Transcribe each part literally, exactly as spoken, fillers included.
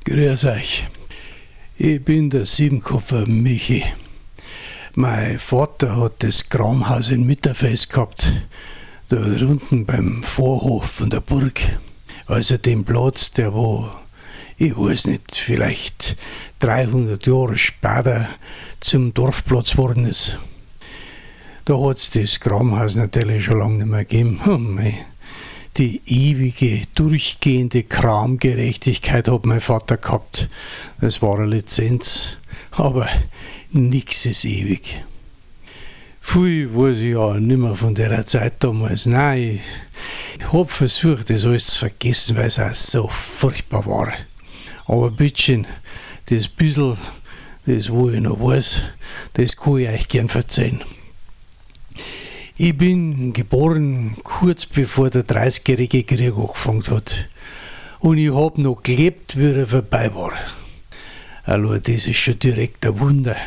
Grüß euch. Ich bin der Siebenkopfer Michi. Mein Vater hat das Kramhaus in Mitterfeld gehabt, da unten beim Vorhof von der Burg. Also den Platz, der war, ich weiß nicht, vielleicht dreihundert Jahre später zum Dorfplatz geworden ist. Da hat es das Kramhaus natürlich schon lange nicht mehr gegeben. Oh mei. Die ewige, durchgehende Kramgerechtigkeit hat mein Vater gehabt. Das war eine Lizenz, aber nichts ist ewig. Viel weiß ich ja nicht mehr von der Zeit damals. Nein, ich habe versucht, das alles zu vergessen, weil es auch so furchtbar war. Aber bitteschön, das bisschen, das wo ich noch weiß, das kann ich euch gern verzeihen. Ich bin geboren kurz bevor der dreißigjährige Krieg angefangen hat. Und ich habe noch gelebt, wie er vorbei war. Also das ist schon direkt ein Wunder.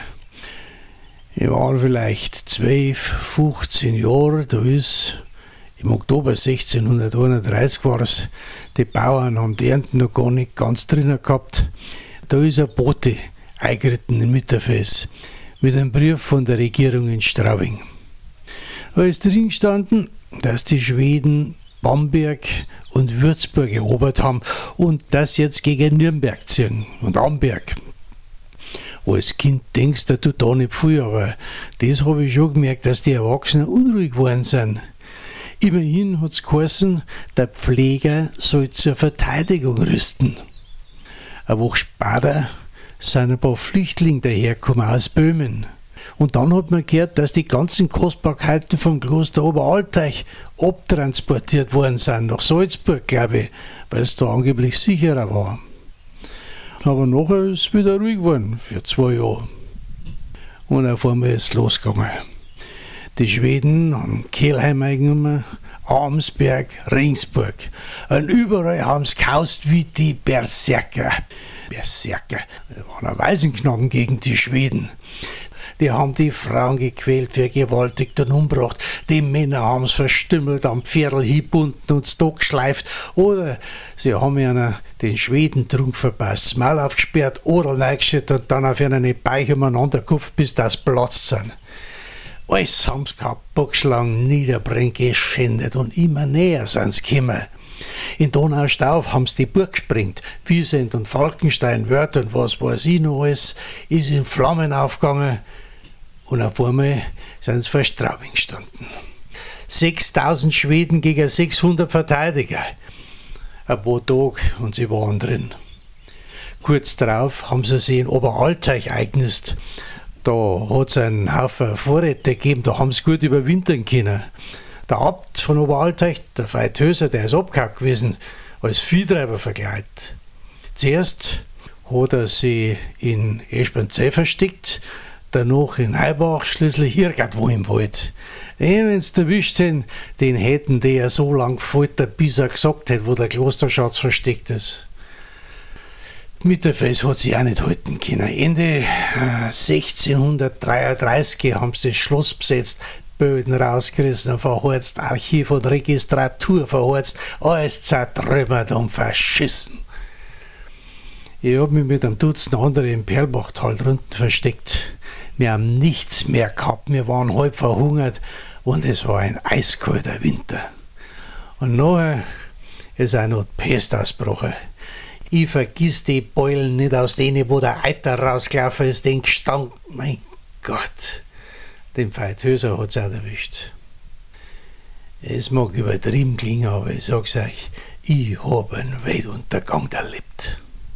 Ich war vielleicht zwölf, fünfzehn Jahre, da ist im Oktober sechzehnhunderteinunddreißig war es, die Bauern haben die Ernten noch gar nicht ganz drinnen gehabt. Da ist ein Bote eingeritten in Mitterfeld mit einem Brief von der Regierung in Straubing. Da ist drin gestanden, dass die Schweden Bamberg und Würzburg erobert haben und das jetzt gegen Nürnberg ziehen und Amberg. Als Kind denkst du, du da nicht viel, aber das habe ich schon gemerkt, dass die Erwachsenen unruhig geworden sind. Immerhin hat es geheißen, der Pfleger soll zur Verteidigung rüsten. Eine Woche später sind ein paar Flüchtlinge dahergekommen aus Böhmen. Und dann hat man gehört, dass die ganzen Kostbarkeiten vom Kloster Oberalteich abtransportiert worden sind, nach Salzburg, glaube ich, weil es da angeblich sicherer war. Aber nachher ist es wieder ruhig geworden, für zwei Jahre. Und auf einmal ist es losgegangen. Die Schweden haben Kelheim eingenommen, Arnsberg, Regensburg. Und überall haben sie gehaust wie die Berserker. Berserker, das waren ein Waisenknaben gegen die Schweden. Die haben die Frauen gequält, vergewaltigt und umgebracht. Die Männer haben es verstümmelt, am Pferdl hingebunden und ins Tag geschleift. Oder sie haben ihnen den Schwedentrunk verpasst, das Maul aufgesperrt, Odeln eingeschüttet und dann auf ihnen Beich umeinander gekupft, bis das platzt sind. Alles haben sie gehabt, Bockschlangen, niederbringen, geschändet und immer näher sind sie gekommen. In Donaustauf haben sie die Burg gesprengt. Wiesent und Falkenstein, Wörth und was weiß ich noch alles, ist in Flammen aufgegangen. Und auf einmal sind sie vor Straubing gestanden. sechstausend Schweden gegen sechshundert Verteidiger. Ein paar Tage und sie waren drin. Kurz darauf haben sie sich in Oberalteich eingenistet. Da hat es einen Haufen Vorräte gegeben, da haben sie gut überwintern können. Der Abt von Oberalteich, der Veit Höser, der ist abgehauen gewesen, als Viehtreiber verkleidet. Zuerst hat er sie in Eschbernzell versteckt, danach in Heibach, schließlich irgendwo im Wald. Wenn sie erwischt hätten, den hätten die ja so lang gefoltert, bis er gesagt hätte, wo der Klosterschatz versteckt ist. Mitterfeld hat sich auch nicht halten können. Ende sechzehnhundertdreiunddreißig haben sie das Schloss besetzt, Böden rausgerissen, verheizt, Archiv und Registratur verheizt, alles zertrümmert und verschissen. Ich habe mich mit einem Dutzend anderen im Perlbachtal drunten versteckt. Wir haben nichts mehr gehabt, wir waren halb verhungert und es war ein eiskalter Winter. Und nachher ist auch noch die Pest ausgebrochen. Ich vergiss die Beulen nicht, aus denen, wo der Eiter rausgelaufen ist, den Gestank. Mein Gott, den Veit Höser hat es auch erwischt. Es mag übertrieben klingen, aber ich sag's euch, ich habe einen Weltuntergang erlebt.